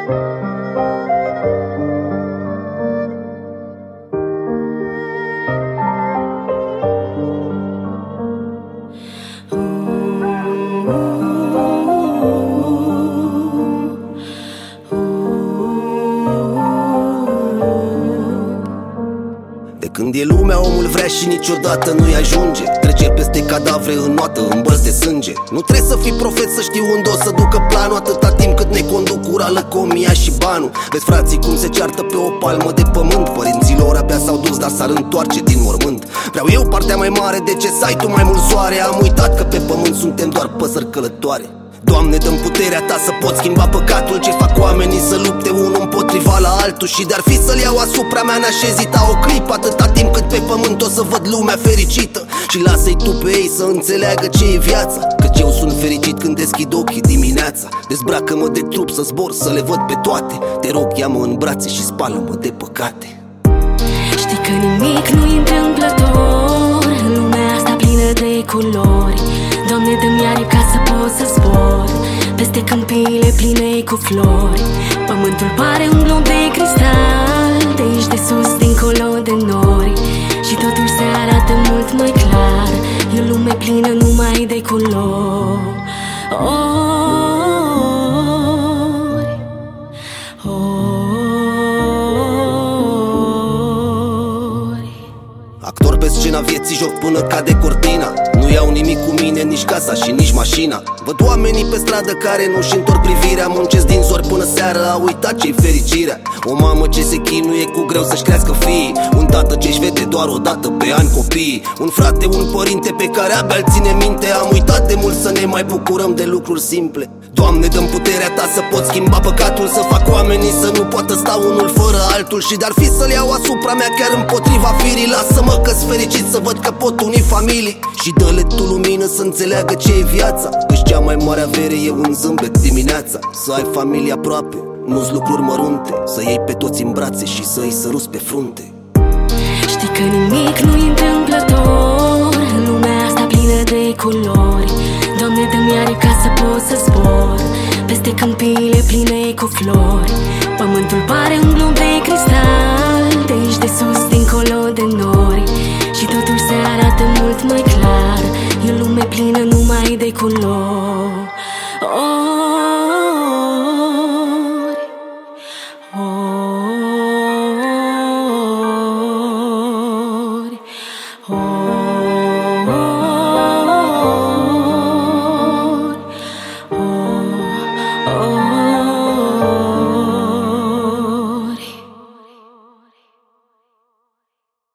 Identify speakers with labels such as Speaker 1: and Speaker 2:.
Speaker 1: Când e lumea, omul vrea și niciodată nu-i ajunge. Trece peste cadavre în noată, în bălți de sânge. Nu trebuie să fii profet să știi unde o să ducă planul, atâta timp cât ne conduc ura, lăcomia și banul. Vezi frații cum se ceartă pe o palmă de pământ. Părinților abia s-au dus, dar s-ar întoarce din mormânt. Vreau eu partea mai mare, de ce să ai tu mai mult soare? Am uitat că pe pământ suntem doar păsări călătoare. Doamne, dă-mi puterea ta să pot schimba păcatul ce fac oamenii să lupte unul împotriva la altul. Și de-ar fi să-l iau asupra mea, n-aș ezita o clipă, atâta timp cât pe pământ o să văd lumea fericită. Și lasă-i tu pe ei să înțeleagă ce e viața, căci eu sunt fericit când deschid ochii dimineața. Dezbracă-mă de trup să zbor, să le văd pe toate. Te rog, ia-mă în brațe și spală-mă de păcate.
Speaker 2: Știi că nimic nu-i întâmplător în lumea asta plină de culori. Doamne, dă-mi aripi ca să pot să zbor peste câmpiile pline cu flori. Pământul pare un glob de cristal, de aici de sus, dincolo de nori. Și totul se arată mult mai clar, e o lume plină numai de culori.
Speaker 1: Actor pe scena vieții, joc până cade cortina. Nu iau nimic cu mine, nici casa și nici mașina. Văd oamenii pe stradă care nu-și întorc privirea. Muncesc din zori până seara, a uitat ce-i fericirea. O mamă ce se chinuie cu greu să-și crească fiii. Un tată ce-și vede doar o dată pe an copiii. Un frate, un părinte pe care abia îl ține minte. Am uitat de mult să ne mai bucurăm de lucruri simple. Doamne, dă-mi puterea ta să pot schimba păcatul, să fac oamenii să nu poată sta unul fără altul. Și de-ar fi să-l iau asupra mea chiar împotriva firii. Lasă-mă că-s fericit să văd că pot uni familii. Și dă-le tu lumină să înțeleagă ce e viața, căci cea mai mare avere e un zâmbet dimineața. Să ai familie aproape, nu-s lucruri mărunte, să iei pe toți în brațe și să-i săruți pe frunte.
Speaker 2: Știi că nimic nu-i întâmplător în lumea asta plină de culori. Doamne, dă-mi aripi ca să pot să zbor peste câmpiile pline cu flori. Pământul pare un glob de cristal, de aici de sus, dincolo de nori. Și totul se arată mult mai clar, e o lume plină numai de culori.